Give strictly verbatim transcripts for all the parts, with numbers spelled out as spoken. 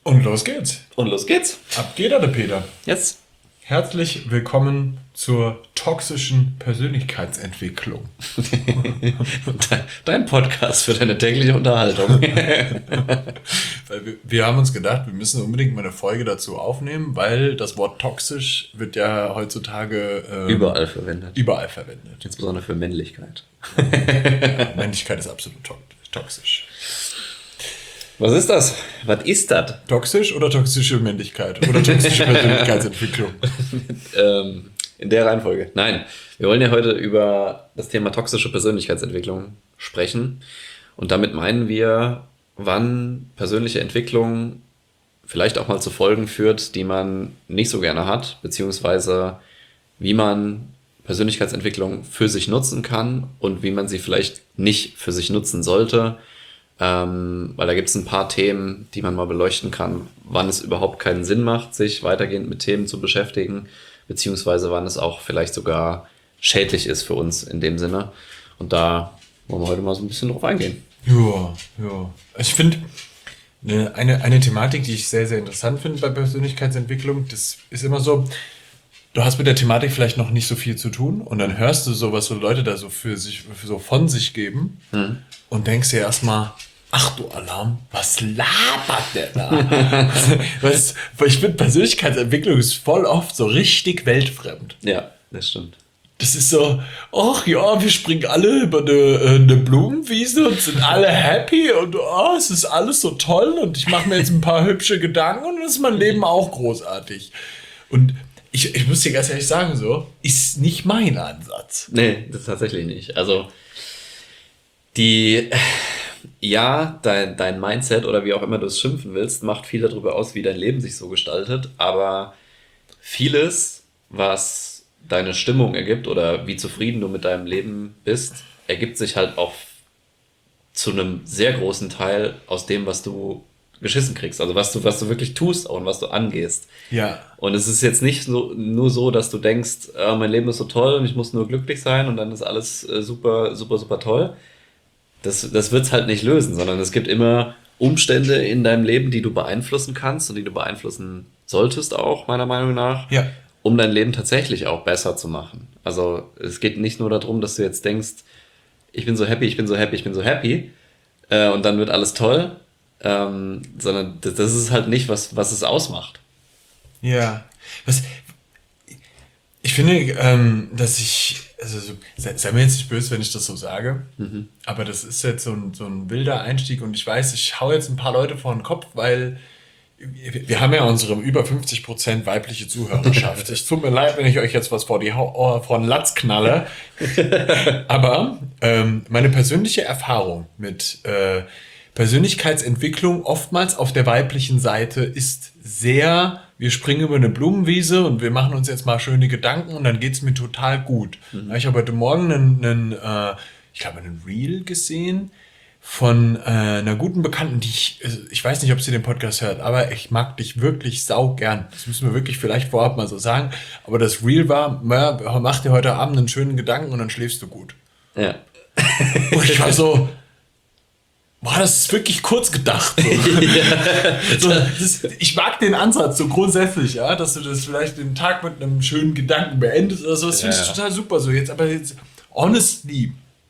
Und los geht's. Und los geht's. Ab geht er, der Peter. Jetzt. Herzlich willkommen zur toxischen Persönlichkeitsentwicklung. Dein Podcast für deine tägliche Unterhaltung. Weil wir, wir haben uns gedacht, wir müssen unbedingt mal eine Folge dazu aufnehmen, weil das Wort toxisch wird ja heutzutage ähm, Überall verwendet. Überall verwendet. Insbesondere für Männlichkeit. Ja, Männlichkeit ist absolut to- toxisch. Was ist das? Was ist das? Toxisch oder toxische Männlichkeit? Oder toxische Persönlichkeitsentwicklung? ähm, in der Reihenfolge. Nein, wir wollen ja heute über das Thema toxische Persönlichkeitsentwicklung sprechen. Und damit meinen wir, wann persönliche Entwicklung vielleicht auch mal zu Folgen führt, die man nicht so gerne hat, beziehungsweise wie man Persönlichkeitsentwicklung für sich nutzen kann und wie man sie vielleicht nicht für sich nutzen sollte. Ähm, weil da gibt es ein paar Themen, die man mal beleuchten kann, wann es überhaupt keinen Sinn macht, sich weitergehend mit Themen zu beschäftigen, beziehungsweise wann es auch vielleicht sogar schädlich ist für uns in dem Sinne. Und da wollen wir heute mal so ein bisschen drauf eingehen. Ja, ja. Ich finde, eine, eine Thematik, die ich sehr, sehr interessant finde bei Persönlichkeitsentwicklung, das ist immer so, du hast mit der Thematik vielleicht noch nicht so viel zu tun und dann hörst du so, was so Leute da so für sich, für so von sich geben hm. und denkst dir erstmal, ach du Alarm, was labert der da? Was, ich finde, Persönlichkeitsentwicklung ist voll oft so richtig weltfremd. Ja, das stimmt. Das ist so, ach ja, wir springen alle über eine, eine Blumenwiese und sind alle happy und oh, es ist alles so toll und ich mache mir jetzt ein paar hübsche Gedanken und dann ist mein Leben auch großartig. Und ich, ich muss dir ganz ehrlich sagen, so, ist nicht mein Ansatz. Nee, das ist tatsächlich nicht. Also, die... Ja, dein, dein Mindset oder wie auch immer du es schimpfen willst, macht viel darüber aus, wie dein Leben sich so gestaltet. Aber vieles, was deine Stimmung ergibt oder wie zufrieden du mit deinem Leben bist, ergibt sich halt auch zu einem sehr großen Teil aus dem, was du geschissen kriegst. Also was du, was du wirklich tust und was du angehst. Ja. Und es ist jetzt nicht so, nur so, dass du denkst, äh, mein Leben ist so toll und ich muss nur glücklich sein und dann ist alles äh, super, super, super toll. Das, das wird es halt nicht lösen, sondern es gibt immer Umstände in deinem Leben, die du beeinflussen kannst und die du beeinflussen solltest auch, meiner Meinung nach, ja. um dein Leben tatsächlich auch besser zu machen. Also es geht nicht nur darum, dass du jetzt denkst, ich bin so happy, ich bin so happy, ich bin so happy äh, und dann wird alles toll, ähm, sondern das, das ist halt nicht, was, was es ausmacht. Ja, was... Ich finde, ähm, dass ich, also so, sei, sei mir jetzt nicht böse, wenn ich das so sage, mhm. aber das ist jetzt so ein, so ein wilder Einstieg und ich weiß, ich hau jetzt ein paar Leute vor den Kopf, weil wir, wir haben ja unsere über fünfzig Prozent weibliche Zuhörerschaft. Es tut mir leid, wenn ich euch jetzt was vor, die oh, vor den Latz knalle, aber ähm, meine persönliche Erfahrung mit äh, Persönlichkeitsentwicklung oftmals auf der weiblichen Seite ist sehr, wir springen über eine Blumenwiese und wir machen uns jetzt mal schöne Gedanken und dann geht's mir total gut. Mhm. Ich habe heute Morgen einen, einen äh, ich glaube, einen Reel gesehen von äh, einer guten Bekannten, die ich, ich weiß nicht, ob sie den Podcast hört, aber ich mag dich wirklich sau gern. Das müssen wir wirklich vielleicht vorab mal so sagen. Aber das Reel war, mach dir heute Abend einen schönen Gedanken und dann schläfst du gut. Ja. Und ich war so, boah, das ist wirklich kurz gedacht. So. Ja. So, das, ich mag den Ansatz so grundsätzlich, ja, dass du das vielleicht den Tag mit einem schönen Gedanken beendest oder so. Das finde ich ja. total super. So jetzt, aber jetzt, honestly,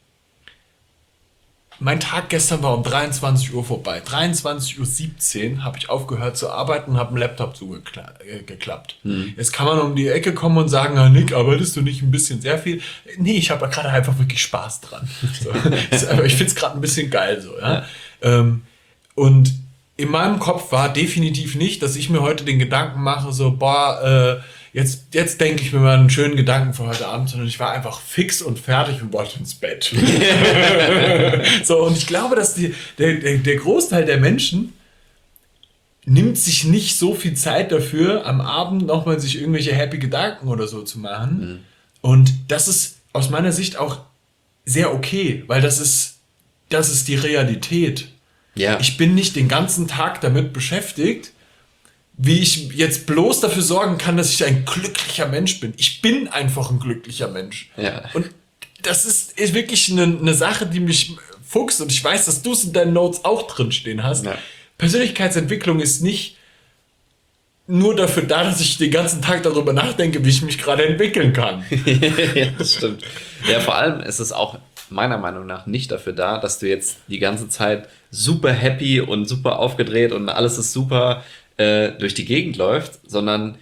mein Tag gestern war um dreiundzwanzig Uhr vorbei. dreiundzwanzig Uhr siebzehn habe ich aufgehört zu arbeiten und habe einen Laptop zugeklappt. Hm. Jetzt kann man um die Ecke kommen und sagen, ah, Nick, arbeitest du nicht ein bisschen sehr viel? Nee, ich habe gerade einfach wirklich Spaß dran. So. Aber ich finde es gerade ein bisschen geil so. Ja? Ja. Ähm, und in meinem Kopf war definitiv nicht, dass ich mir heute den Gedanken mache, so, boah, äh, Jetzt, jetzt denke ich mir mal einen schönen Gedanken für heute Abend, sondern ich war einfach fix und fertig und wollte ins Bett. So, und ich glaube, dass die, der, der, der Großteil der Menschen nimmt sich nicht so viel Zeit dafür, am Abend nochmal sich irgendwelche happy Gedanken oder so zu machen. Mhm. Und das ist aus meiner Sicht auch sehr okay, weil das ist, das ist die Realität. Ja. Ich bin nicht den ganzen Tag damit beschäftigt, wie ich jetzt bloß dafür sorgen kann, dass ich ein glücklicher Mensch bin. Ich bin einfach ein glücklicher Mensch. Ja. Und das ist, ist wirklich eine, eine Sache, die mich fuchst. Und ich weiß, dass du es in deinen Notes auch drinstehen hast. Ja. Persönlichkeitsentwicklung ist nicht nur dafür da, dass ich den ganzen Tag darüber nachdenke, wie ich mich gerade entwickeln kann. Ja, das stimmt. Ja, vor allem ist es auch meiner Meinung nach nicht dafür da, dass du jetzt die ganze Zeit super happy und super aufgedreht und alles ist super äh, durch die Gegend läuft, sondern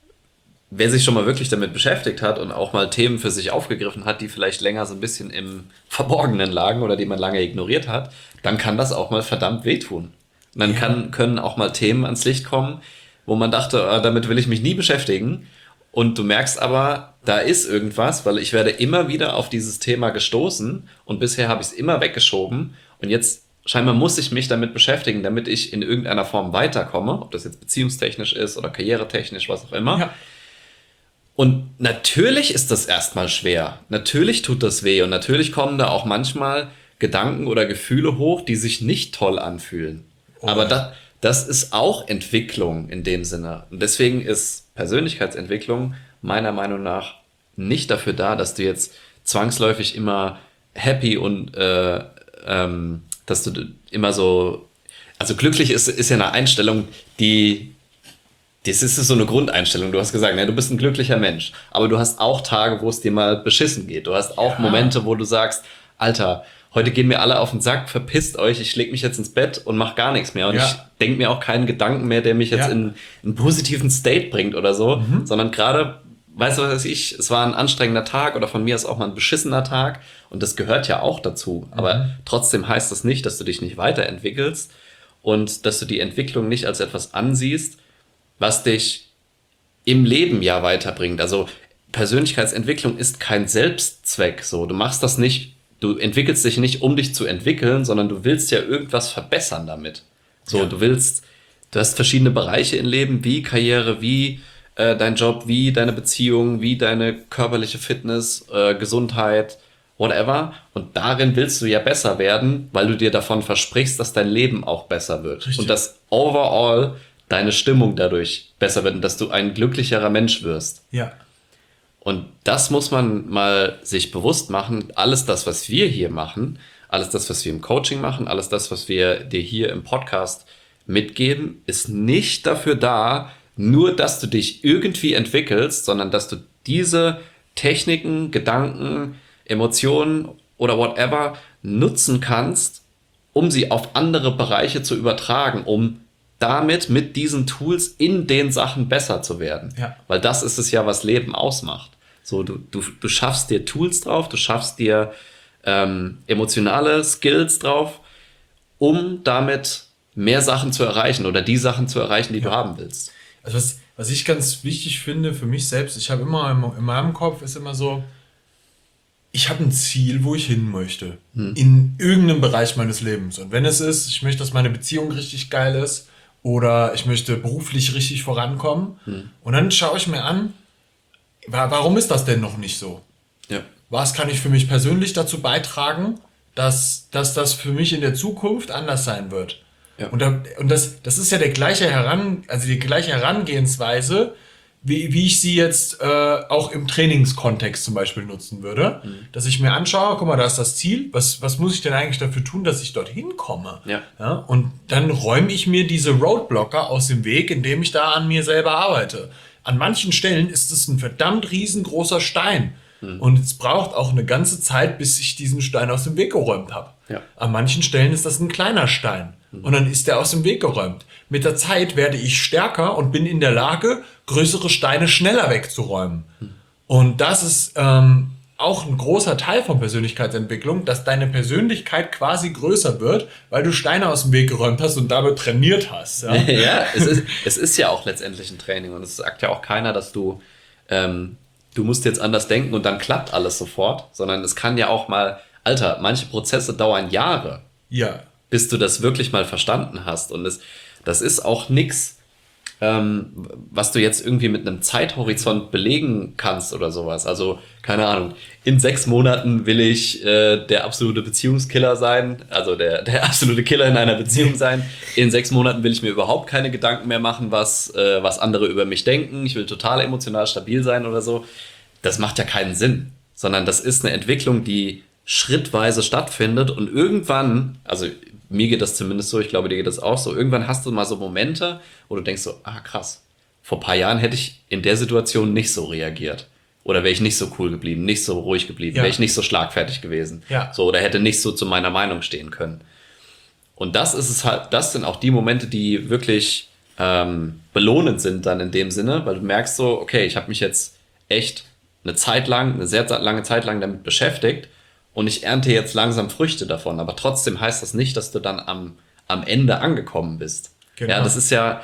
wer sich schon mal wirklich damit beschäftigt hat und auch mal Themen für sich aufgegriffen hat, die vielleicht länger so ein bisschen im Verborgenen lagen oder die man lange ignoriert hat, dann kann das auch mal verdammt wehtun. Und dann Ja. kann, können auch mal Themen ans Licht kommen, wo man dachte, ah, damit will ich mich nie beschäftigen. Und du merkst aber, da ist irgendwas, weil ich werde immer wieder auf dieses Thema gestoßen und bisher habe ich es immer weggeschoben und jetzt scheinbar muss ich mich damit beschäftigen, damit ich in irgendeiner Form weiterkomme, ob das jetzt beziehungstechnisch ist oder karrieretechnisch, was auch immer. Ja. Und natürlich ist das erstmal schwer. Natürlich tut das weh und natürlich kommen da auch manchmal Gedanken oder Gefühle hoch, die sich nicht toll anfühlen. Oh. Aber das, das ist auch Entwicklung in dem Sinne. Und deswegen ist Persönlichkeitsentwicklung meiner Meinung nach nicht dafür da, dass du jetzt zwangsläufig immer happy und äh, ähm, dass du immer so, also glücklich ist, ist ja eine Einstellung, die Das ist so eine Grundeinstellung. Du hast gesagt, ne, du bist ein glücklicher Mensch. Aber du hast auch Tage, wo es dir mal beschissen geht. Du hast auch Ja. Momente, wo du sagst, Alter, heute gehen mir alle auf den Sack, verpisst euch, ich leg mich jetzt ins Bett und mach gar nichts mehr. Und Ja. ich denke mir auch keinen Gedanken mehr, der mich jetzt Ja. in einen positiven State bringt oder so. Mhm. Sondern gerade, weißt du, was weiß ich, es war ein anstrengender Tag oder von mir ist auch mal ein beschissener Tag. Und das gehört ja auch dazu. Aber Mhm. trotzdem heißt das nicht, dass du dich nicht weiterentwickelst und dass du die Entwicklung nicht als etwas ansiehst, was dich im Leben ja weiterbringt. Also Persönlichkeitsentwicklung ist kein Selbstzweck. So, du machst das nicht, du entwickelst dich nicht, um dich zu entwickeln, sondern du willst ja irgendwas verbessern damit. So, Ja. du willst, du hast verschiedene Bereiche im Leben, wie Karriere, wie äh, dein Job, wie deine Beziehung, wie deine körperliche Fitness, äh, Gesundheit, whatever. Und darin willst du ja besser werden, weil du dir davon versprichst, dass dein Leben auch besser wird. Richtig. Und dass overall deine Stimmung dadurch besser wird und dass du ein glücklicherer Mensch wirst. Ja. Und das muss man mal sich bewusst machen. Alles das, was wir hier machen, alles das, was wir im Coaching machen, alles das, was wir dir hier im Podcast mitgeben, ist nicht dafür da, nur, dass du dich irgendwie entwickelst, sondern dass du diese Techniken, Gedanken, Emotionen oder whatever nutzen kannst, um sie auf andere Bereiche zu übertragen, um damit mit diesen Tools in den Sachen besser zu werden. Ja. Weil das ist es ja, was Leben ausmacht. So, du, du, du schaffst dir Tools drauf, du schaffst dir ähm, emotionale Skills drauf, um damit mehr Sachen zu erreichen oder die Sachen zu erreichen, die Ja. du haben willst. Also was, was ich ganz wichtig finde für mich selbst, ich habe immer in, in meinem Kopf ist immer so, ich habe ein Ziel, wo ich hin möchte. In irgendeinem Bereich meines Lebens. Und wenn es ist, ich möchte, dass meine Beziehung richtig geil ist oder ich möchte beruflich richtig vorankommen. Und dann schaue ich mir an, wa- warum ist das denn noch nicht so? Ja. Was kann ich für mich persönlich dazu beitragen, dass, dass das für mich in der Zukunft anders sein wird? Ja. Und, da, und das, das ist ja der gleiche Heran, also die gleiche Herangehensweise, wie, wie ich sie jetzt äh, auch im Trainingskontext zum Beispiel nutzen würde. Dass ich mir anschaue, guck mal, da ist das Ziel, was, was muss ich denn eigentlich dafür tun, dass ich dorthin komme? Ja. Ja, und dann räume ich mir diese Roadblocker aus dem Weg, indem ich da an mir selber arbeite. An manchen Stellen ist es ein verdammt riesengroßer Stein. Und es braucht auch eine ganze Zeit, bis ich diesen Stein aus dem Weg geräumt habe. Ja. An manchen Stellen ist das ein kleiner Stein. Und dann ist der aus dem Weg geräumt. Mit der Zeit werde ich stärker und bin in der Lage, größere Steine schneller wegzuräumen. Und das ist ähm, auch ein großer Teil von Persönlichkeitsentwicklung, dass deine Persönlichkeit quasi größer wird, weil du Steine aus dem Weg geräumt hast und damit trainiert hast. Ja? Ja, es ist, es ist ja auch letztendlich ein Training und es sagt ja auch keiner, dass du, ähm, du musst jetzt anders denken und dann klappt alles sofort, sondern es kann ja auch mal, Alter, manche Prozesse dauern Jahre, Ja. bis du das wirklich mal verstanden hast und es, das ist auch nix, ähm, was du jetzt irgendwie mit einem Zeithorizont belegen kannst oder sowas. Also, keine Ahnung, in sechs Monaten will ich äh, der absolute Beziehungskiller sein, also der, der absolute Killer in einer Beziehung sein. In sechs Monaten will ich mir überhaupt keine Gedanken mehr machen, was, äh, was andere über mich denken. Ich will total emotional stabil sein oder so. Das macht ja keinen Sinn, sondern das ist eine Entwicklung, die schrittweise stattfindet und irgendwann, also mir geht das zumindest so, ich glaube, dir geht das auch so, irgendwann hast du mal so Momente, wo du denkst so, ah krass, vor ein paar Jahren hätte ich in der Situation nicht so reagiert. Oder wäre ich nicht so cool geblieben, nicht so ruhig geblieben, ja. wäre ich nicht so schlagfertig gewesen. Ja. So, oder hätte nicht so zu meiner Meinung stehen können. Und das ist es halt, das sind auch die Momente, die wirklich ähm, belohnend sind dann in dem Sinne, weil du merkst so, okay, ich habe mich jetzt echt eine Zeit lang, eine sehr lange Zeit lang damit beschäftigt und ich ernte jetzt langsam Früchte davon. Aber trotzdem heißt das nicht, dass du dann am, am Ende angekommen bist. Genau. Ja, das ist ja,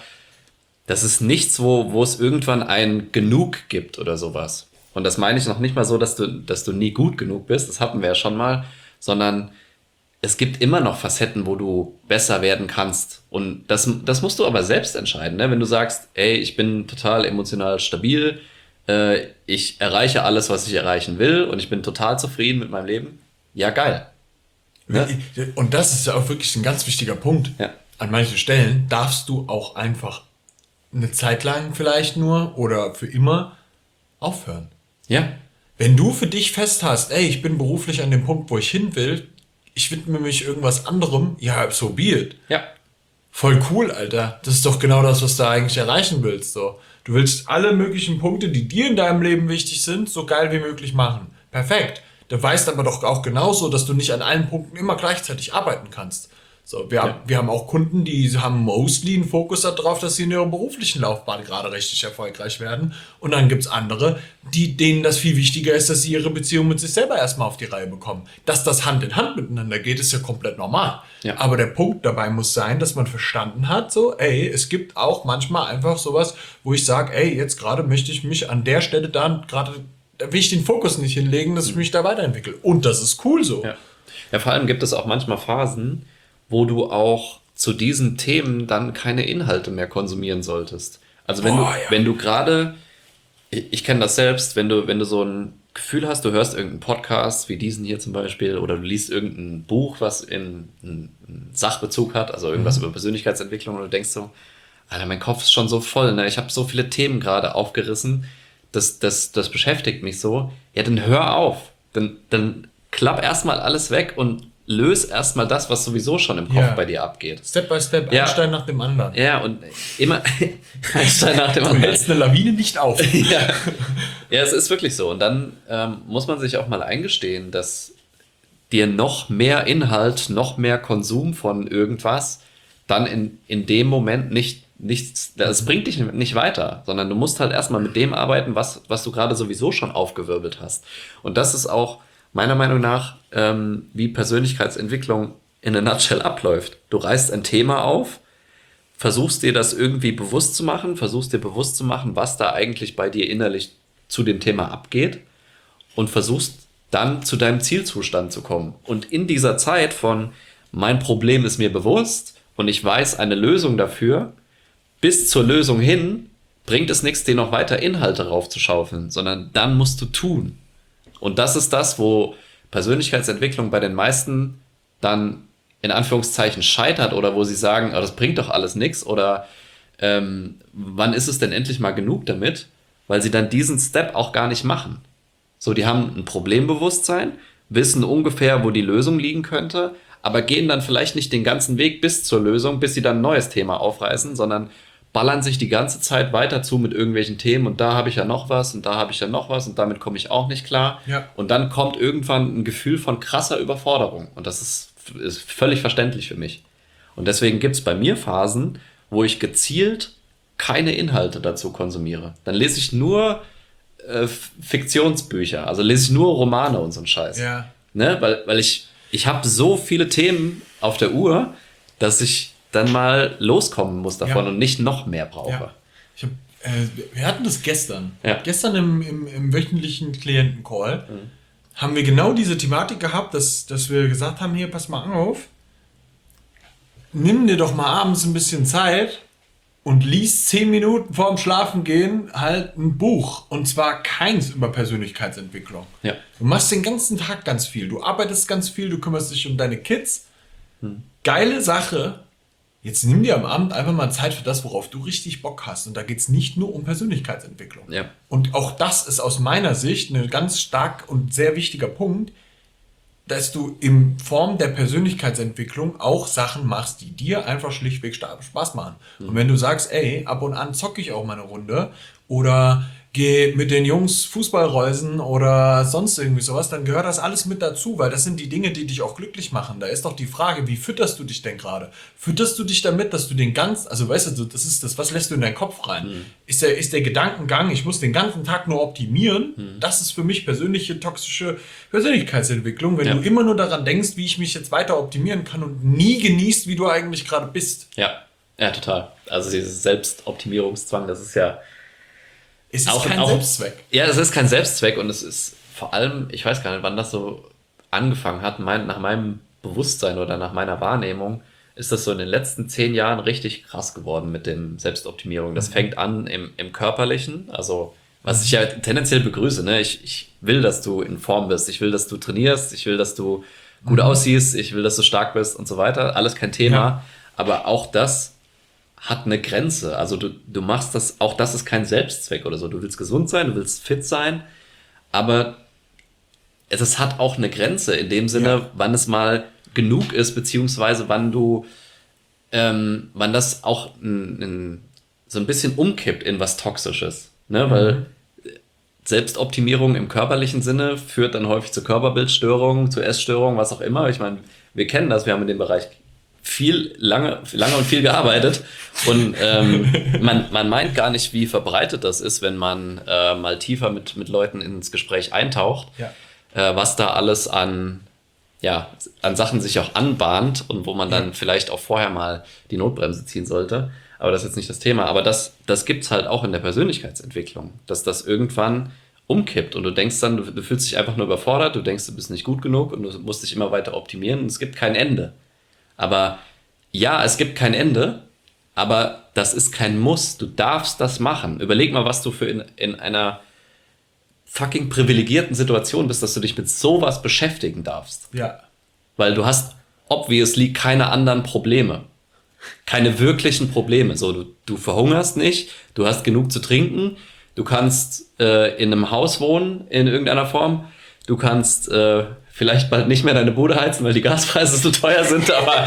das ist nichts, wo, wo es irgendwann ein Genug gibt oder sowas. Und das meine ich noch nicht mal so, dass du, dass du nie gut genug bist, das hatten wir ja schon mal, sondern es gibt immer noch Facetten, wo du besser werden kannst. Und das, das musst du aber selbst entscheiden. Ne? Wenn du sagst, ey, ich bin total emotional stabil, äh, ich erreiche alles, was ich erreichen will und ich bin total zufrieden mit meinem Leben, ja, geil. Ne? Und das ist ja auch wirklich ein ganz wichtiger Punkt. Ja. An manchen Stellen darfst du auch einfach eine Zeit lang vielleicht nur oder für immer aufhören. Ja. Wenn du für dich fest hast, ey, ich bin beruflich an dem Punkt, wo ich hin will, ich widme mich irgendwas anderem, ja, so be it. Ja. Voll cool, Alter. Das ist doch genau das, was du eigentlich erreichen willst. So. Du willst alle möglichen Punkte, die dir in deinem Leben wichtig sind, so geil wie möglich machen. Perfekt. Du weißt aber doch auch genauso, dass du nicht an allen Punkten immer gleichzeitig arbeiten kannst. So, wir, ja. haben, wir haben auch Kunden, die haben mostly einen Fokus darauf, dass sie in ihrer beruflichen Laufbahn gerade richtig erfolgreich werden. Und dann gibt es andere, die, denen das viel wichtiger ist, dass sie ihre Beziehung mit sich selber erstmal auf die Reihe bekommen. Dass das Hand in Hand miteinander geht, ist ja komplett normal. Ja. Aber der Punkt dabei muss sein, dass man verstanden hat, so, ey, es gibt auch manchmal einfach sowas, wo ich sage, ey, jetzt gerade möchte ich mich an der Stelle da gerade, da will ich den Fokus nicht hinlegen, dass ich mich da weiterentwickle. Und das ist cool so. Ja, ja, vor allem gibt es auch manchmal Phasen, wo du auch zu diesen Themen dann keine Inhalte mehr konsumieren solltest. Also wenn Boah, du, ja. wenn du gerade, ich, ich kenne das selbst, wenn du, wenn du so ein Gefühl hast, du hörst irgendeinen Podcast, wie diesen hier zum Beispiel, oder du liest irgendein Buch, was in einen Sachbezug hat, also irgendwas mhm. über Persönlichkeitsentwicklung, und du denkst so, Alter, mein Kopf ist schon so voll, ne? Ich habe so viele Themen gerade aufgerissen, das, das, das beschäftigt mich so. Ja, dann hör auf. Dann, dann klapp erstmal alles weg und löse erstmal das, was sowieso schon im Kopf Ja. bei dir abgeht. Step by Step, Ja. ein Stein nach dem anderen. Ja, und immer ein Stein nach dem Du anderen. hältst eine Lawine nicht auf. Ja. Ja, es ist wirklich so. Und dann ähm, muss man sich auch mal eingestehen, dass dir noch mehr Inhalt, noch mehr Konsum von irgendwas dann in, in dem Moment nicht, nichts, das bringt dich nicht weiter, sondern du musst halt erstmal mit dem arbeiten, was, was du gerade sowieso schon aufgewirbelt hast. Und das ist auch meiner Meinung nach, ähm, wie Persönlichkeitsentwicklung in a nutshell abläuft. Du reißt ein Thema auf, versuchst dir das irgendwie bewusst zu machen, versuchst dir bewusst zu machen, was da eigentlich bei dir innerlich zu dem Thema abgeht und versuchst dann zu deinem Zielzustand zu kommen. Und in dieser Zeit von mein Problem ist mir bewusst und ich weiß eine Lösung dafür, bis zur Lösung hin, bringt es nichts, dir noch weiter Inhalte raufzuschaufeln, sondern dann musst du tun. Und das ist das, wo Persönlichkeitsentwicklung bei den meisten dann in Anführungszeichen scheitert oder wo sie sagen, oh, das bringt doch alles nichts oder ähm, wann ist es denn endlich mal genug damit, weil sie dann diesen Step auch gar nicht machen. So, die haben ein Problembewusstsein, wissen ungefähr, wo die Lösung liegen könnte, aber gehen dann vielleicht nicht den ganzen Weg bis zur Lösung, bis sie dann ein neues Thema aufreißen, sondern ballern sich die ganze Zeit weiter zu mit irgendwelchen Themen und da habe ich ja noch was und da habe ich ja noch was und damit komme ich auch nicht klar. Ja. Und dann kommt irgendwann ein Gefühl von krasser Überforderung und das ist, ist völlig verständlich für mich. Und deswegen gibt es bei mir Phasen, wo ich gezielt keine Inhalte dazu konsumiere. Dann lese ich nur äh, Fiktionsbücher, also lese ich nur Romane und so einen Scheiß. Ja. Ne? Weil, weil ich, ich habe so viele Themen auf der Uhr, dass ich dann mal loskommen muss davon Ja. und nicht noch mehr brauche. Ja. Ich hab, äh, wir hatten das gestern. Ja. Gestern im, im, im wöchentlichen Klientencall mhm. haben wir genau diese Thematik gehabt, dass, dass wir gesagt haben, hier, pass mal auf, nimm dir doch mal abends ein bisschen Zeit und lies zehn Minuten vorm Schlafengehen halt ein Buch. Und zwar keins über Persönlichkeitsentwicklung. Ja. Du machst den ganzen Tag ganz viel. Du arbeitest ganz viel, du kümmerst dich um deine Kids. Hm. Geile Sache. Jetzt nimm dir am Abend einfach mal Zeit für das, worauf du richtig Bock hast. Und da geht es nicht nur um Persönlichkeitsentwicklung. Ja. Und auch das ist aus meiner Sicht ein ganz stark und sehr wichtiger Punkt. dass du in Form der Persönlichkeitsentwicklung auch Sachen machst, die dir einfach schlichtweg Spaß machen. Mhm. Und wenn du sagst, ey, ab und an zocke ich auch mal eine Runde oder geh mit den Jungs Fußballreusen oder sonst irgendwie sowas, dann gehört das alles mit dazu, weil das sind die Dinge, die dich auch glücklich machen. Da ist doch die Frage, wie fütterst du dich denn gerade? Fütterst du dich damit, dass du den ganzen, also weißt du, das ist das, was lässt du in deinen Kopf rein? Mhm. Ist der, ist der Gedankengang, ich muss den ganzen Tag nur optimieren, mhm. das ist für mich persönliche toxische Persönlichkeitsentwicklung, wenn ja. du immer nur daran denkst, wie ich mich jetzt weiter optimieren kann und nie genießt, wie du eigentlich gerade bist. Ja, ja, total. Also dieses Selbstoptimierungszwang, das ist ja Es ist auch, kein auch, Selbstzweck. Ja, es ist kein Selbstzweck und es ist vor allem, ich weiß gar nicht, wann das so angefangen hat, mein, nach meinem Bewusstsein oder nach meiner Wahrnehmung ist das so in den letzten zehn Jahren richtig krass geworden mit dem Selbstoptimierung. Das mhm. fängt an im, im Körperlichen, also was ich ja tendenziell begrüße. Ne? Ich, ich will, dass du in Form bist, ich will, dass du trainierst, ich will, dass du gut mhm. aussiehst, ich will, dass du stark bist und so weiter. Alles kein Thema, ja. aber auch das hat eine Grenze. Also du, du machst das, auch das ist kein Selbstzweck oder so. Du willst gesund sein, du willst fit sein, aber es, es hat auch eine Grenze in dem Sinne, ja. wann es mal genug ist, beziehungsweise wann du, ähm, wann das auch n, n, so ein bisschen umkippt in was Toxisches. Ne? Mhm. Weil Selbstoptimierung im körperlichen Sinne führt dann häufig zu Körperbildstörungen, zu Essstörungen, was auch immer. Ich meine, wir kennen das, wir haben in dem Bereich viel, lange, lange und viel gearbeitet und ähm, man, man meint gar nicht, wie verbreitet das ist, wenn man äh, mal tiefer mit, mit Leuten ins Gespräch eintaucht, ja. äh, was da alles an, ja, an Sachen sich auch anbahnt und wo man dann ja. vielleicht auch vorher mal die Notbremse ziehen sollte. Aber das ist jetzt nicht das Thema. Aber das, das gibt es halt auch in der Persönlichkeitsentwicklung, dass das irgendwann umkippt und du denkst dann, du, du fühlst dich einfach nur überfordert, du denkst, du bist nicht gut genug und du musst dich immer weiter optimieren und es gibt kein Ende. Aber ja, es gibt kein Ende, aber das ist kein Muss. Du darfst das machen. Überleg mal, was du für in, in einer fucking privilegierten Situation bist, dass du dich mit sowas beschäftigen darfst. Ja. Weil du hast obviously keine anderen Probleme. Keine wirklichen Probleme. So, du, du verhungerst nicht, du hast genug zu trinken, du kannst äh, in einem Haus wohnen, in irgendeiner Form, du kannst äh, vielleicht bald nicht mehr deine Bude heizen, weil die Gaspreise so teuer sind, aber,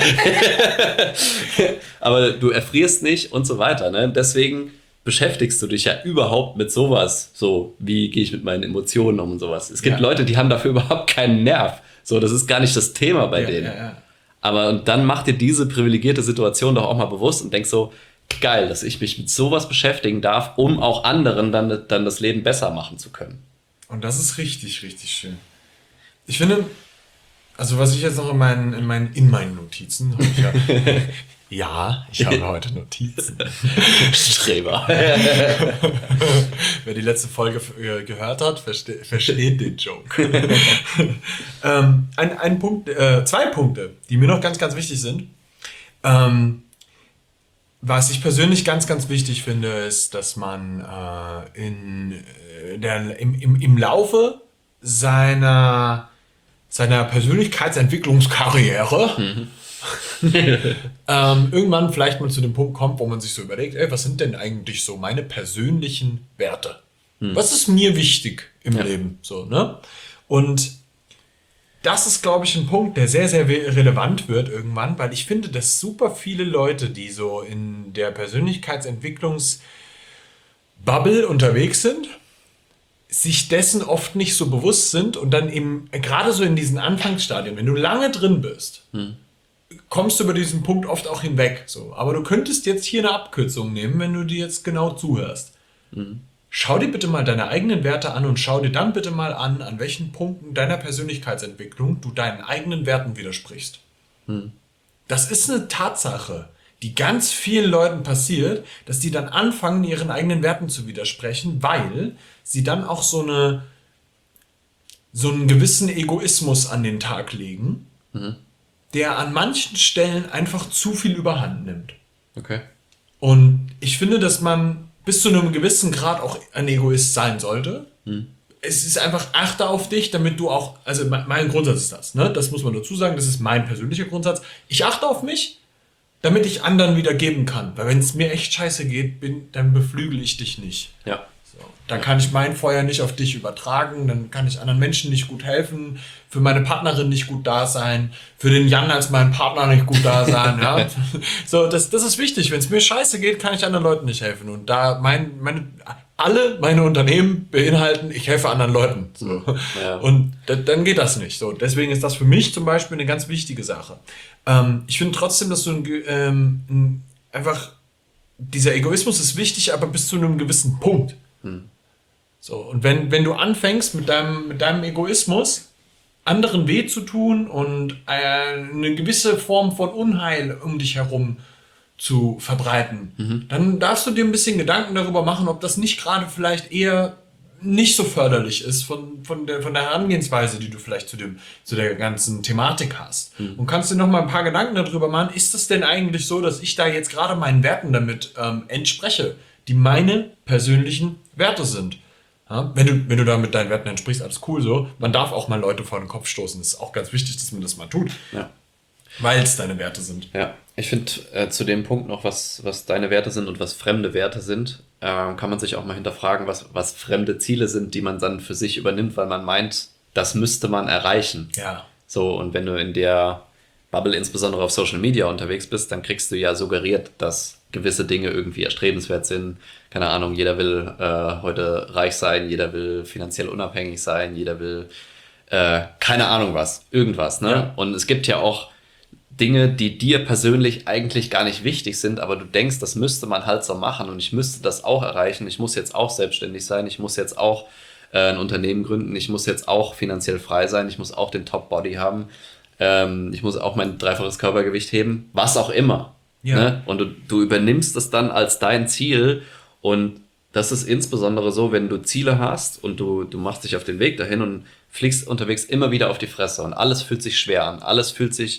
aber du erfrierst nicht und so weiter. Ne? Deswegen beschäftigst du dich ja überhaupt mit sowas. So, wie gehe ich mit meinen Emotionen um und sowas. Es gibt ja. Leute, die haben dafür überhaupt keinen Nerv. So, das ist gar nicht das Thema bei ja, denen. Ja, ja. Aber und dann mach dir diese privilegierte Situation doch auch mal bewusst und denk so, geil, dass ich mich mit sowas beschäftigen darf, um auch anderen dann, dann das Leben besser machen zu können. Und das ist richtig, richtig schön. Ich finde, also was ich jetzt noch in meinen, in meinen, in meinen Notizen, ich ja, ja, ich habe heute Notizen. Streber. Wer die letzte Folge gehört hat, verste, versteht den Joke. ähm, ein, ein Punkt, äh, zwei Punkte, die mir noch ganz, ganz wichtig sind. Ähm, was ich persönlich ganz, ganz wichtig finde, ist, dass man äh, in der, im, im, im Laufe seiner seiner Persönlichkeitsentwicklungskarriere mhm. ähm, irgendwann vielleicht mal zu dem Punkt kommt, wo man sich so überlegt, ey, was sind denn eigentlich so meine persönlichen Werte? Mhm. Was ist mir wichtig im ja. Leben? So, ne? Und das ist, glaube ich, ein Punkt, der sehr, sehr relevant wird irgendwann, weil ich finde, dass super viele Leute, die so in der Persönlichkeitsentwicklungsbubble unterwegs sind, sich dessen oft nicht so bewusst sind und dann eben, gerade so in diesen Anfangsstadien, wenn du lange drin bist, hm. kommst du über diesen Punkt oft auch hinweg. So. Aber du könntest jetzt hier eine Abkürzung nehmen, wenn du dir jetzt genau zuhörst. Hm. Schau dir bitte mal deine eigenen Werte an und schau dir dann bitte mal an, an welchen Punkten deiner Persönlichkeitsentwicklung du deinen eigenen Werten widersprichst. Hm. Das ist eine Tatsache, die ganz vielen Leuten passiert, dass die dann anfangen, ihren eigenen Werten zu widersprechen, weil sie dann auch so eine so einen gewissen Egoismus an den Tag legen, mhm. der an manchen Stellen einfach zu viel Überhand nimmt. Okay. Und ich finde, dass man bis zu einem gewissen Grad auch ein Egoist sein sollte. Mhm. Es ist einfach, achte auf dich, damit du auch, also mein Grundsatz ist das, ne? Das muss man dazu sagen, das ist mein persönlicher Grundsatz. Ich achte auf mich, damit ich anderen wieder geben kann. Weil wenn es mir echt scheiße geht, bin, dann beflügel ich dich nicht. Ja. So. Dann kann ich mein Feuer nicht auf dich übertragen, dann kann ich anderen Menschen nicht gut helfen, für meine Partnerin nicht gut da sein, für den Jan als meinen Partner nicht gut da sein. Ja? So, das, das ist wichtig. Wenn es mir scheiße geht, kann ich anderen Leuten nicht helfen. Und da mein, meine, alle meine Unternehmen beinhalten, ich helfe anderen Leuten. So. Ja. Und d- dann geht das nicht. So, deswegen ist das für mich zum Beispiel eine ganz wichtige Sache. Ähm, ich finde trotzdem, dass du ein, ähm, ein, einfach, dieser Egoismus ist wichtig, aber bis zu einem gewissen Punkt. Hm. So, und wenn, wenn du anfängst mit deinem, mit deinem Egoismus, anderen weh zu tun und äh, eine gewisse Form von Unheil um dich herum zu verbreiten, mhm. dann darfst du dir ein bisschen Gedanken darüber machen, ob das nicht gerade vielleicht eher nicht so förderlich ist von, von, der, von der Herangehensweise, die du vielleicht zu, dem, zu der ganzen Thematik hast. Mhm. Und kannst dir noch mal ein paar Gedanken darüber machen, ist es denn eigentlich so, dass ich da jetzt gerade meinen Werten damit ähm, entspreche, die meine persönlichen Werte sind? Ja, wenn du, wenn du da mit deinen Werten entsprichst, alles cool so. Man darf auch mal Leute vor den Kopf stoßen. Das ist auch ganz wichtig, dass man das mal tut. Ja. Weil es deine Werte sind. Ja, ich finde äh, zu dem Punkt noch, was, was deine Werte sind und was fremde Werte sind, äh, kann man sich auch mal hinterfragen, was, was fremde Ziele sind, die man dann für sich übernimmt, weil man meint, das müsste man erreichen. Ja. So, und wenn du in der Bubble insbesondere auf Social Media unterwegs bist, dann kriegst du ja suggeriert, dass gewisse Dinge irgendwie erstrebenswert sind. Keine Ahnung, jeder will äh, heute reich sein, jeder will finanziell unabhängig sein, jeder will äh, keine Ahnung was, irgendwas. Ne? Ja. Und es gibt ja auch Dinge, die dir persönlich eigentlich gar nicht wichtig sind, aber du denkst, das müsste man halt so machen und ich müsste das auch erreichen. Ich muss jetzt auch selbstständig sein, ich muss jetzt auch äh, ein Unternehmen gründen, ich muss jetzt auch finanziell frei sein, ich muss auch den Top-Body haben, ähm, ich muss auch mein dreifaches Körpergewicht heben, was auch immer. Ja. Ne? Und du, du übernimmst es dann als dein Ziel und das ist insbesondere so, wenn du Ziele hast und du, du machst dich auf den Weg dahin und fliegst unterwegs immer wieder auf die Fresse und alles fühlt sich schwer an, alles fühlt sich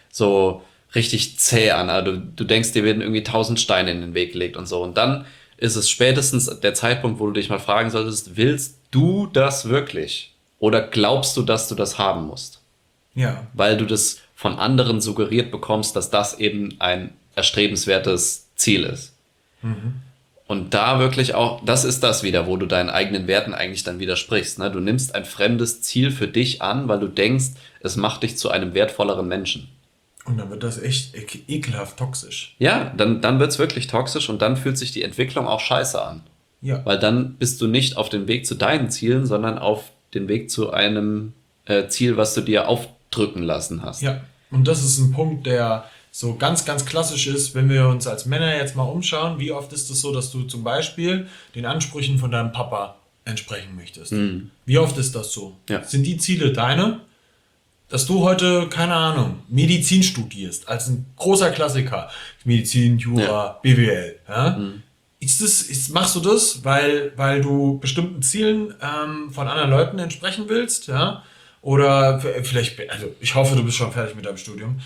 so richtig zäh an. Also du, du denkst, dir werden irgendwie tausend Steine in den Weg gelegt und so. Und dann ist es spätestens der Zeitpunkt, wo du dich mal fragen solltest, willst du das wirklich? Oder glaubst du, dass du das haben musst? Ja. Weil du das von anderen suggeriert bekommst, dass das eben ein erstrebenswertes Ziel ist. Mhm. Und da wirklich auch, das ist das wieder, wo du deinen eigenen Werten eigentlich dann widersprichst. Ne? Du nimmst ein fremdes Ziel für dich an, weil du denkst, es macht dich zu einem wertvolleren Menschen. Und dann wird das echt ekelhaft toxisch. Ja, dann, dann wird es wirklich toxisch und dann fühlt sich die Entwicklung auch scheiße an. Ja. Weil dann bist du nicht auf dem Weg zu deinen Zielen, sondern auf den Weg zu einem äh, Ziel, was du dir aufdrücken lassen hast. Ja, und das ist ein Punkt, der so ganz, ganz klassisch ist, wenn wir uns als Männer jetzt mal umschauen. Wie oft ist es so, dass du zum Beispiel den Ansprüchen von deinem Papa entsprechen möchtest? Mhm. Wie oft ist das so? Ja. Sind die Ziele deine? Dass du heute, keine Ahnung, Medizin studierst, als ein großer Klassiker, Medizin, Jura, ja. B W L, ja? Mhm. Ist das, ist, machst du das, weil, weil du bestimmten Zielen ähm, von anderen Leuten entsprechen willst, ja? Oder vielleicht, also ich hoffe, du bist schon fertig mit deinem Studium.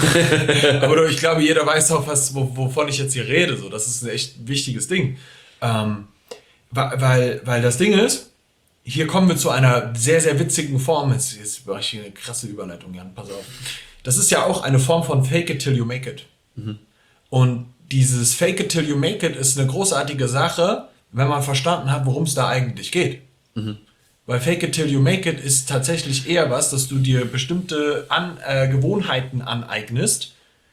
Aber ich glaube, jeder weiß auch, was, wovon ich jetzt hier rede. So, das ist ein echt wichtiges Ding. Ähm, weil, weil das Ding ist, hier kommen wir zu einer sehr, sehr witzigen Form. Jetzt, jetzt mache ich hier eine krasse Überleitung, Jan, pass auf. Das ist ja auch eine Form von Fake it till you make it. Mhm. Und dieses Fake it till you make it ist eine großartige Sache, wenn man verstanden hat, worum es da eigentlich geht. Mhm. Weil Fake it till you make it ist tatsächlich eher was, dass du dir bestimmte An- äh, Gewohnheiten aneignest,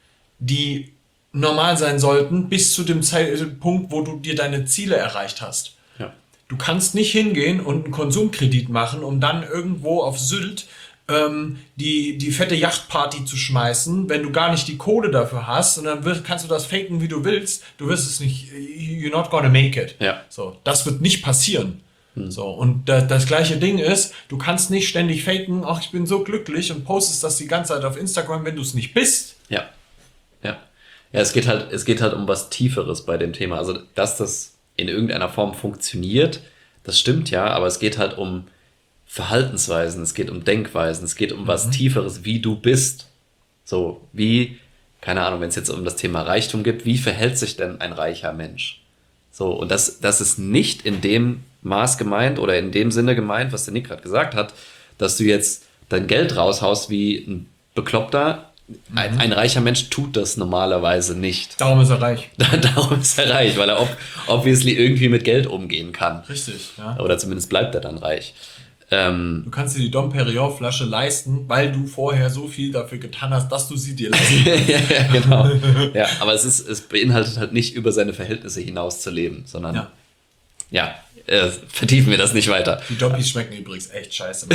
die normal sein sollten, bis zu dem Zeitpunkt, wo du dir deine Ziele erreicht hast. Du kannst nicht hingehen und einen Konsumkredit machen, um dann irgendwo auf Sylt ähm, die, die fette Yachtparty zu schmeißen, wenn du gar nicht die Kohle dafür hast. Und dann wirst, kannst du das faken, wie du willst. Du wirst es nicht, you're not gonna make it. Ja. So, das wird nicht passieren. Hm. So, und da, das gleiche Ding ist, du kannst nicht ständig faken, ach, ich bin so glücklich und postest das die ganze Zeit auf Instagram, wenn du es nicht bist. Ja. Ja. Ja, es geht halt, es geht halt um was Tieferes bei dem Thema. Also, dass das in irgendeiner Form funktioniert, das stimmt ja, aber es geht halt um Verhaltensweisen, es geht um Denkweisen, es geht um mhm. was Tieferes, wie du bist. So, wie, keine Ahnung, wenn es jetzt um das Thema Reichtum geht, wie verhält sich denn ein reicher Mensch? So, und das, das ist nicht in dem Maß gemeint oder in dem Sinne gemeint, was der Nick gerade gesagt hat, dass du jetzt dein Geld raushaust wie ein Bekloppter, Ein, ein reicher Mensch tut das normalerweise nicht. Darum ist er reich. Darum ist er reich, weil er ob, obviously irgendwie mit Geld umgehen kann. Richtig, ja. Oder zumindest bleibt er dann reich. Ähm, Du kannst dir die Dom Perignon Flasche leisten, weil du vorher so viel dafür getan hast, dass du sie dir leisten kannst. ja, ja, genau. Ja, aber es, ist, es beinhaltet halt nicht, über seine Verhältnisse hinaus zu leben, sondern Ja. ja, äh, vertiefen wir das nicht weiter. Die Doppis schmecken übrigens echt scheiße.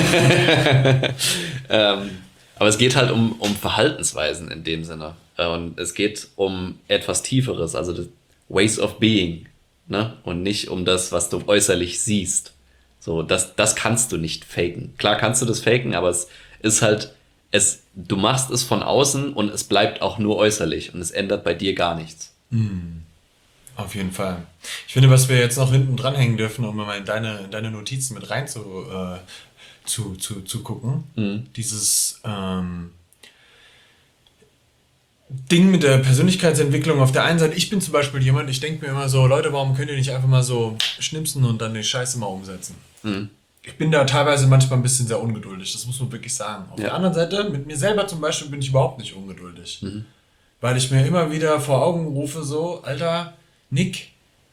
ähm, aber es geht halt um, um Verhaltensweisen in dem Sinne. Äh, Und es geht um etwas Tieferes, also das Ways of Being, ne? Und nicht um das, was du äußerlich siehst. So, das, das kannst du nicht faken. Klar kannst du das faken, aber es ist halt, es, du machst es von außen und es bleibt auch nur äußerlich und es ändert bei dir gar nichts. Auf jeden Fall. Ich finde, was wir jetzt noch hinten dranhängen dürfen, um mal in deine, in deine Notizen mit rein zu, äh, zu, zu, zu gucken, dieses ähm, Ding mit der Persönlichkeitsentwicklung auf der einen Seite. Ich bin zum Beispiel jemand, ich denke mir immer so, Leute, warum könnt ihr nicht einfach mal so schnipsen und dann die Scheiße mal umsetzen? Mhm. Ich bin da teilweise manchmal ein bisschen sehr ungeduldig, das muss man wirklich sagen. Auf Ja. der anderen Seite, mit mir selber zum Beispiel bin ich überhaupt nicht ungeduldig. Mhm. Weil ich mir immer wieder vor Augen rufe, so, Alter, Nick,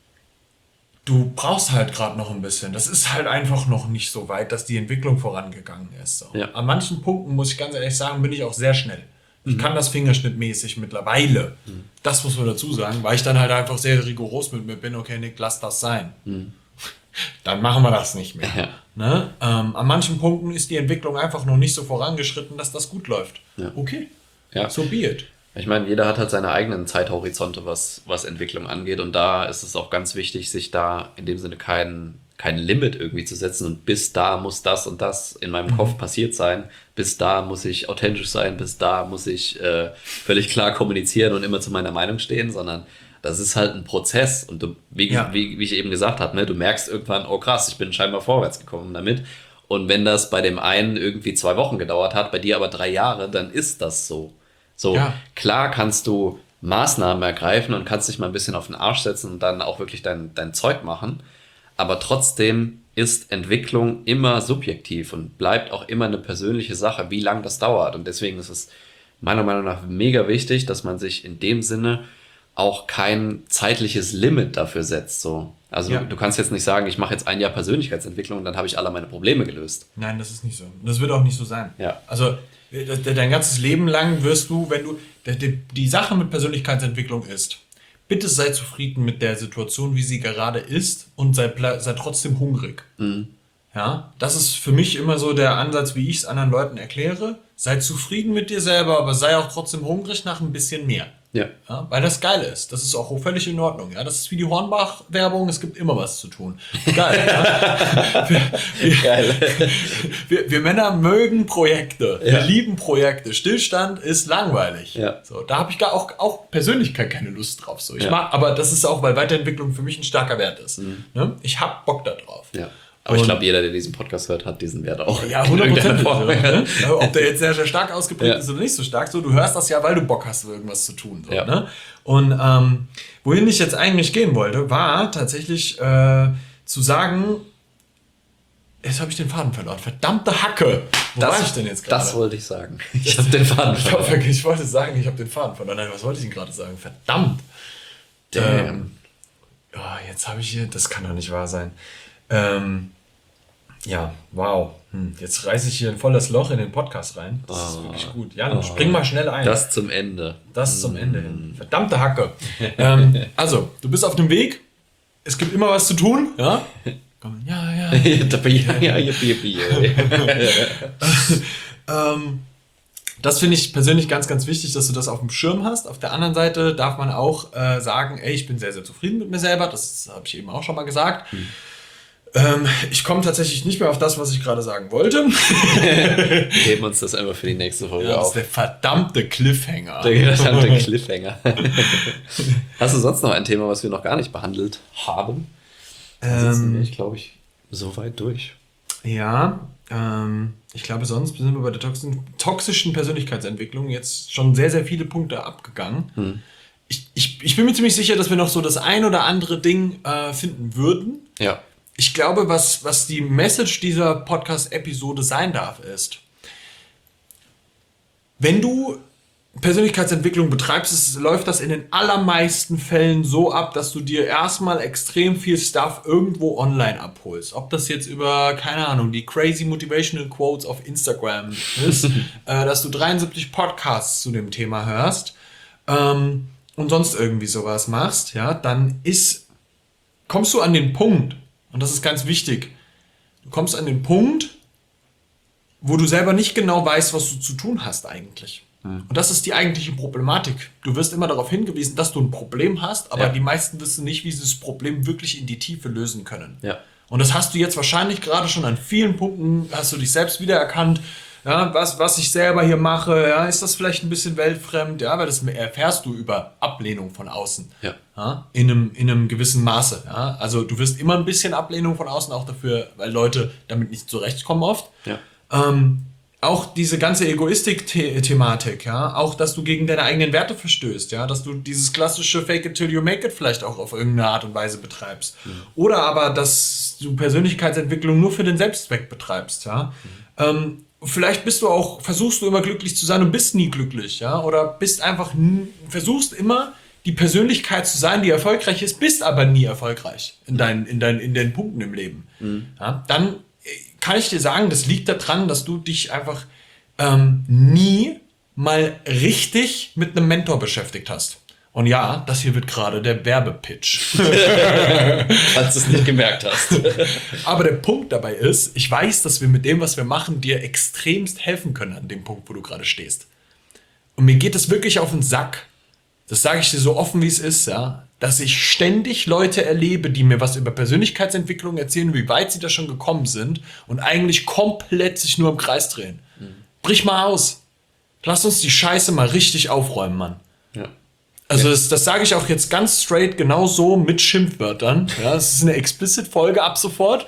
du brauchst halt gerade noch ein bisschen. Das ist halt einfach noch nicht so weit, dass die Entwicklung vorangegangen ist. So. Ja. An manchen Punkten, muss ich ganz ehrlich sagen, bin ich auch sehr schnell. Ich kann das fingerschnittmäßig mittlerweile. Das muss man dazu sagen, weil ich dann halt einfach sehr rigoros mit mir bin. Okay, Nick, lass das sein. Dann machen wir das nicht mehr. Ja. Ne? Ähm, an manchen Punkten ist die Entwicklung einfach noch nicht so vorangeschritten, dass das gut läuft. Ja. Okay, Ja. so be it. Ich meine, jeder hat halt seine eigenen Zeithorizonte, was, was Entwicklung angeht. Und da ist es auch ganz wichtig, sich da in dem Sinne kein, kein Limit irgendwie zu setzen. Und bis da muss das und das in meinem Kopf passiert sein. Bis da muss ich authentisch sein. Bis da muss ich äh, völlig klar kommunizieren und immer zu meiner Meinung stehen. Sondern das ist halt ein Prozess. Und du, wie, Ja. wie, wie ich eben gesagt habe, ne, du merkst irgendwann, oh krass, ich bin scheinbar vorwärts gekommen damit. Und wenn das bei dem einen irgendwie zwei Wochen gedauert hat, bei dir aber drei Jahre, dann ist das so. So, Ja. klar kannst du Maßnahmen ergreifen und kannst dich mal ein bisschen auf den Arsch setzen und dann auch wirklich dein, dein Zeug machen. Aber trotzdem ist Entwicklung immer subjektiv und bleibt auch immer eine persönliche Sache, wie lange das dauert. Und deswegen ist es meiner Meinung nach mega wichtig, dass man sich in dem Sinne auch kein zeitliches Limit dafür setzt. So. Also Ja. du, du kannst jetzt nicht sagen, ich mache jetzt ein Jahr Persönlichkeitsentwicklung und dann habe ich alle meine Probleme gelöst. Nein, das ist nicht so. Das wird auch nicht so sein. Ja. Also das- dein ganzes Leben lang wirst du, wenn du, die, die, die Sache mit Persönlichkeitsentwicklung ist, bitte sei zufrieden mit der Situation, wie sie gerade ist und sei, ple- sei trotzdem hungrig. Ja, das ist für mich immer so der Ansatz, wie ich es anderen Leuten erkläre. Sei zufrieden mit dir selber, aber sei auch trotzdem hungrig nach ein bisschen mehr. Ja. Ja, weil das geil ist. Das ist auch völlig in Ordnung. Ja, das ist wie die Hornbach-Werbung. Es gibt immer was zu tun. Geil. Ja? wir, wir, Geil. wir, wir Männer mögen Projekte. Wir Ja. lieben Projekte. Stillstand ist langweilig. Ja. So, da habe ich gar auch, auch persönlich gar keine Lust drauf. So, ich Ja. mag, aber das ist auch, weil Weiterentwicklung für mich ein starker Wert ist. Ne? Ich habe Bock da drauf. Ja. Aber ich Und- glaube, jeder, der diesen Podcast hört, hat diesen Wert auch. Ja, in hundert irgendeiner Prozent. Form. Ne? Ob der jetzt sehr, sehr stark ausgeprägt Ja. ist oder nicht so stark, so, du hörst das ja, weil du Bock hast, irgendwas zu tun. So, Ja. ne? Und ähm, wohin ich jetzt eigentlich gehen wollte, war tatsächlich äh, zu sagen, jetzt habe ich den Faden verloren. Verdammte Hacke! Wo war ich denn jetzt gerade? Das wollte ich sagen. Ich habe den Faden ich, verloren. hab, ich wollte sagen, ich habe den Faden verloren. Nein, was wollte ich denn gerade sagen? Verdammt! Damn. Ähm, oh, jetzt habe ich hier, das kann doch nicht wahr sein. Ähm, ja, wow. Hm, jetzt reiße ich hier ein volles Loch in den Podcast rein. Das ist Oh. wirklich gut. Jan, spring mal schnell ein. Das zum Ende. Das zum Ende hin. Verdammte Hacke. ähm, also, du bist auf dem Weg. Es gibt immer was zu tun. Ja, Komm, ja, ja. ja, ja, yippie, yippie, ähm, das finde ich persönlich ganz, ganz wichtig, dass du das auf dem Schirm hast. Auf der anderen Seite darf man auch äh, sagen, ey, ich bin sehr, sehr zufrieden mit mir selber. Das habe ich eben auch schon mal gesagt. Hm. Ähm, ich komme tatsächlich nicht mehr auf das, was ich gerade sagen wollte. Heben uns das einfach für die nächste Folge Ja, das ist auf. der verdammte Cliffhanger. Der verdammte Cliffhanger. Hast du sonst noch ein Thema, was wir noch gar nicht behandelt haben? Dann sitzen wir, Ähm, ich glaube ich, so weit durch. ja, ähm, ich glaube, sonst sind wir bei der toxischen, toxischen Persönlichkeitsentwicklung jetzt schon sehr, sehr viele Punkte abgegangen. Hm. Ich, ich, ich bin mir ziemlich sicher, dass wir noch so das ein oder andere Ding äh, finden würden. Ja. Ich glaube, was, was die Message dieser Podcast-Episode sein darf, ist, wenn du Persönlichkeitsentwicklung betreibst, ist, läuft das in den allermeisten Fällen so ab, dass du dir erstmal extrem viel Stuff irgendwo online abholst. Ob das jetzt über, keine Ahnung, die crazy motivational Quotes auf Instagram ist, äh, dass du dreiundsiebzig Podcasts zu dem Thema hörst ähm, und sonst irgendwie sowas machst, ja, dann ist, kommst du an den Punkt, und das ist ganz wichtig, du kommst an den Punkt, wo du selber nicht genau weißt, was du zu tun hast eigentlich. Und das ist die eigentliche Problematik. Du wirst immer darauf hingewiesen, dass du ein Problem hast, aber ja. die meisten wissen nicht, wie sie das Problem wirklich in die Tiefe lösen können. Ja. Und das hast du jetzt wahrscheinlich gerade schon an vielen Punkten, hast du dich selbst wiedererkannt, ja, was, was ich selber hier mache, ja, ist das vielleicht ein bisschen weltfremd, ja, weil das erfährst du über Ablehnung von außen, ja. Ja, in, einem, in einem gewissen Maße. Ja. Also du wirst immer ein bisschen Ablehnung von außen auch dafür, weil Leute damit nicht zurechtkommen oft. Ja. Ähm, Auch diese ganze Egoistik-Thematik, ja, auch, dass du gegen deine eigenen Werte verstößt, ja, dass du dieses klassische Fake it till you make it vielleicht auch auf irgendeine Art und Weise betreibst. Mhm. Oder aber, dass du Persönlichkeitsentwicklung nur für den Selbstzweck betreibst, ja. Mhm. Ähm, vielleicht bist du auch, versuchst du immer glücklich zu sein und bist nie glücklich, ja, oder bist einfach, versuchst immer die Persönlichkeit zu sein, die erfolgreich ist, bist aber nie erfolgreich in deinen, in deinen, in den Punkten im Leben. Mhm. Ja, dann kann ich dir sagen, das liegt daran, dass du dich einfach ähm, nie mal richtig mit einem Mentor beschäftigt hast. Und ja, das hier wird gerade der Werbepitch. Falls du es nicht gemerkt hast. Aber der Punkt dabei ist, ich weiß, dass wir mit dem, was wir machen, dir extremst helfen können an dem Punkt, wo du gerade stehst. Und mir geht es wirklich auf den Sack. Das sage ich dir so offen, wie es ist, ja, dass ich ständig Leute erlebe, die mir was über Persönlichkeitsentwicklung erzählen, wie weit sie da schon gekommen sind und eigentlich komplett sich nur im Kreis drehen. Mhm. Brich mal aus. Lass uns die Scheiße mal richtig aufräumen, Mann. Ja. Also ja. das, das sage ich auch jetzt ganz straight, genau so mit Schimpfwörtern. Ja, das ist eine Explicit-Folge ab sofort.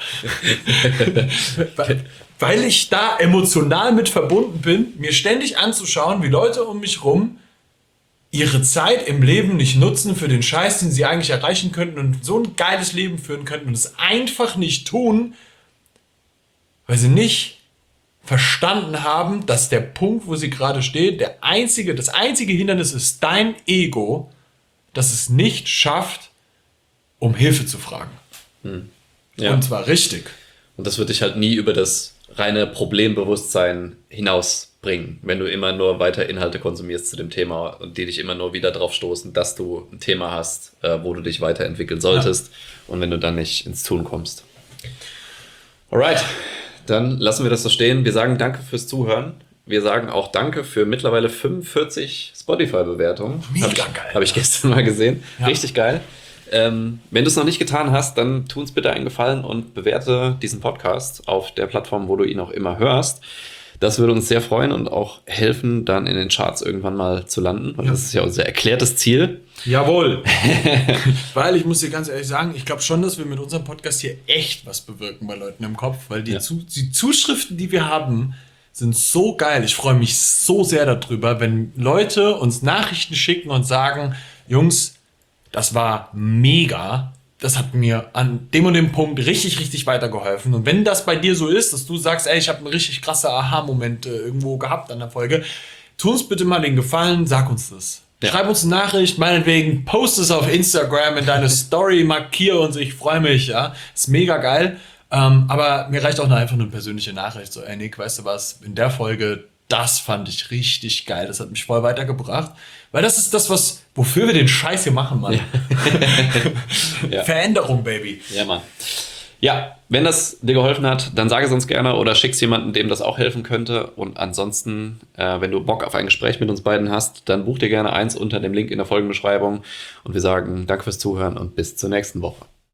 weil, weil ich da emotional mit verbunden bin, mir ständig anzuschauen, wie Leute um mich rum ihre Zeit im Leben nicht nutzen für den Scheiß, den sie eigentlich erreichen könnten und so ein geiles Leben führen könnten und es einfach nicht tun, weil sie nicht verstanden haben, dass der Punkt, wo sie gerade steht, der einzige, das einzige Hindernis ist dein Ego, das es nicht schafft, um Hilfe zu fragen. Hm. Ja. Und zwar richtig. Und das wird dich halt nie über das reine Problembewusstsein hinausbringen, wenn du immer nur weiter Inhalte konsumierst zu dem Thema und die dich immer nur wieder drauf stoßen, dass du ein Thema hast, äh, wo du dich weiterentwickeln solltest, ja. Und wenn du dann nicht ins Tun kommst. Alright, dann lassen wir das so stehen. Wir sagen danke fürs Zuhören. Wir sagen auch danke für mittlerweile fünfundvierzig Spotify-Bewertungen. Mega hab ich, geil. Habe ich gestern mal gesehen. Ja. Richtig geil. Ähm, wenn du es noch nicht getan hast, dann tu uns bitte einen Gefallen und bewerte diesen Podcast auf der Plattform, wo du ihn auch immer hörst. Das würde uns sehr freuen und auch helfen, dann in den Charts irgendwann mal zu landen. Und ja. Das ist ja unser erklärtes Ziel. Jawohl. Weil ich muss dir ganz ehrlich sagen, ich glaube schon, dass wir mit unserem Podcast hier echt was bewirken bei Leuten im Kopf. Weil die, ja. Zu, die Zuschriften, die wir haben, sind so geil. Ich freue mich so sehr darüber, wenn Leute uns Nachrichten schicken und sagen, Jungs, das war mega. Das hat mir an dem und dem Punkt richtig, richtig weitergeholfen. Und wenn das bei dir so ist, dass du sagst, ey, ich habe einen richtig krassen Aha-Moment äh, irgendwo gehabt an der Folge, tu uns bitte mal den Gefallen, sag uns das. Ja. Schreib uns eine Nachricht, meinetwegen, post es auf Instagram in deine Story, markiere uns, ich freue mich, ja. Ist mega geil. Ähm, aber mir reicht auch noch einfach eine persönliche Nachricht. So, ey Nick, weißt du was, in der Folge, das fand ich richtig geil. Das hat mich voll weitergebracht. Weil das ist das, was, wofür wir den Scheiß hier machen, Mann. Ja. Veränderung, Baby. Ja, Mann. Ja, wenn das dir geholfen hat, dann sag es uns gerne oder schick's jemanden, dem das auch helfen könnte. Und ansonsten, äh, wenn du Bock auf ein Gespräch mit uns beiden hast, dann buch dir gerne eins unter dem Link in der Folgenbeschreibung. Und wir sagen danke fürs Zuhören und bis zur nächsten Woche.